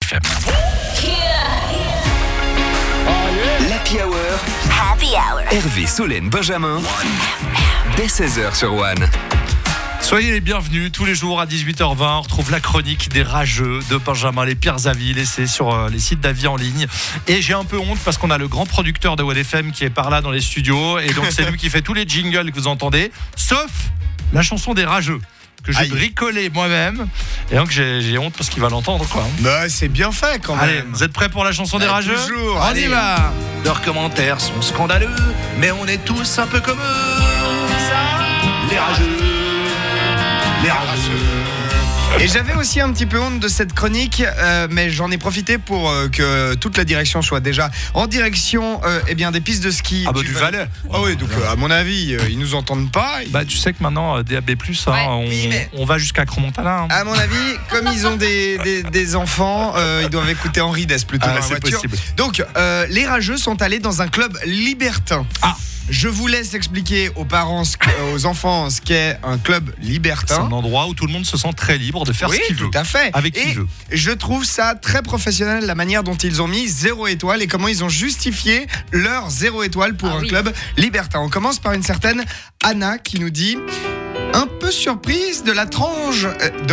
FM. L'Happy Hour. Happy Hour. Hervé, Solène, Benjamin. Dès 16h sur One. Soyez les bienvenus tous les jours à 18h20. On retrouve la chronique des rageux de Benjamin, les pires avis laissés sur les sites d'avis en ligne. Et j'ai un peu honte parce qu'on a le grand producteur de One FM qui est par là dans les studios. Et donc c'est lui qui fait tous les jingles que vous entendez, sauf la chanson des rageux que j'ai bricolé moi-même. Et donc j'ai honte parce qu'il va l'entendre, quoi. Bah, c'est bien fait quand même. Allez, vous êtes prêts pour la chanson des rageux ? Toujours. On Allez. y va. Leurs commentaires sont scandaleux, mais on est tous un peu comme eux. Les rageux. Les rageux. Et j'avais aussi un petit peu honte de cette chronique, mais j'en ai profité pour que toute la direction soit déjà en direction des pistes de ski. Ah bah du Valais. Ah oui, donc à mon avis, ils nous entendent pas. Bah tu sais que maintenant DAB+, on va jusqu'à Crans-Montana. À mon avis, comme ils ont des enfants, ils doivent écouter Henri Dess plutôt dans la c'est voiture. possible. Donc, les rageux sont allés dans un club libertin. Ah. Je vous laisse expliquer aux parents, aux enfants, ce qu'est un club libertin. C'est un endroit où tout le monde se sent très libre de faire ce qu'il veut. Oui, tout à fait. Avec qui il veut. Je trouve ça très professionnel, la manière dont ils ont mis 0 étoile et comment ils ont justifié leur 0 étoile pour un club libertin. On commence par une certaine Anna qui nous dit... Un peu surprise de la tranche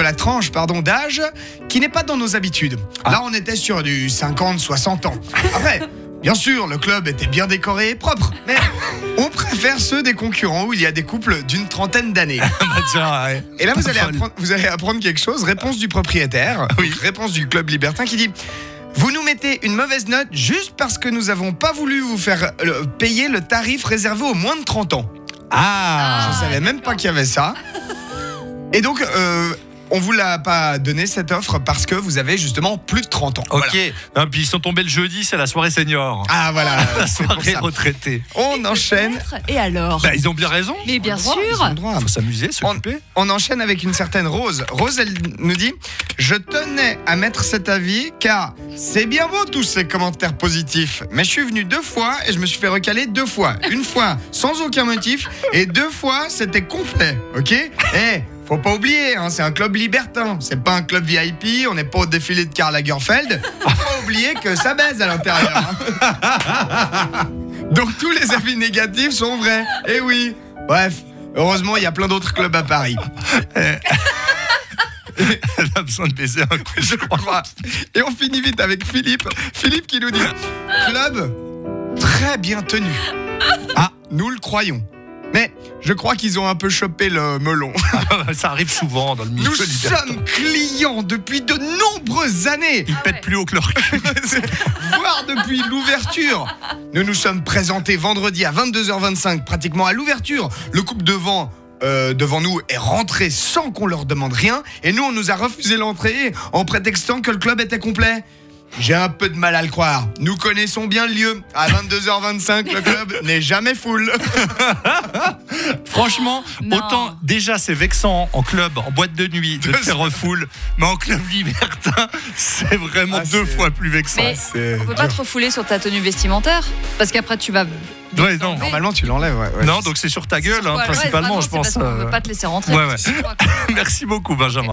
d'âge qui n'est pas dans nos habitudes. Là, on était sur du 50-60 ans. Après, bien sûr, le club était bien décoré et propre, mais on préfère ceux des concurrents où il y a des couples d'une trentaine d'années. Et là, vous allez apprendre quelque chose. Réponse du propriétaire, réponse du club libertin qui dit... Vous nous mettez une mauvaise note juste parce que nous n'avons pas voulu vous faire payer le tarif réservé aux moins de 30 ans. Je savais même pas qu'il y avait ça. Et donc, on vous l'a pas donné cette offre parce que vous avez justement plus de 30 ans. Ok. Voilà. Non, puis ils sont tombés le jeudi, c'est la soirée senior. Ah voilà, La c'est pour soirée ça. retraitée. On enchaîne. Et alors ? Bah, ils ont bien raison. Mais bien sûr. Ils ont le droit. Faut s'amuser, s'occuper. On enchaîne avec une certaine Rose. Rose, elle nous dit « Je tenais à mettre cet avis car c'est bien beau tous ces commentaires positifs, mais je suis venu 2 fois et je me suis fait recaler 2 fois. Une fois sans aucun motif et 2 fois c'était complet, ok ? Faut pas oublier, c'est un club libertin, c'est pas un club VIP, on n'est pas au défilé de Karl Lagerfeld. Faut pas oublier que ça baise à l'intérieur. Donc tous les avis négatifs sont vrais. Eh oui. Bref, heureusement il y a plein d'autres clubs à Paris. Elle a besoin de baiser un coup, Je crois. Et on finit vite avec Philippe. Philippe qui nous dit club très bien tenu. Nous le croyons. Mais je crois qu'ils ont un peu chopé le melon. Ça arrive souvent dans le milieu Nous libertin. sommes clients depuis de nombreuses années. Ils pètent plus haut que leur cul. Voire depuis l'ouverture. Nous nous sommes présentés vendredi à 22h25, pratiquement à l'ouverture. Le couple devant nous est rentré sans qu'on leur demande rien. Et nous, on nous a refusé l'entrée en prétextant que le club était complet. J'ai un peu de mal à le croire. Nous connaissons bien le lieu. À 22h25, le club n'est jamais full. Franchement, Non. autant déjà c'est vexant en club, en boîte de nuit de faire refoule, mais en club libertin, c'est vraiment 2 fois plus vexant. Mais on peut pas te refouler sur ta tenue vestimentaire parce qu'après tu vas. Ouais, non. Normalement, tu l'enlèves. Ouais. Non, donc c'est sur ta gueule, Voilà, principalement, ouais, je vraiment, pense. c'est parce qu'on veut pas te laisser rentrer. Ouais. Merci beaucoup, Benjamin.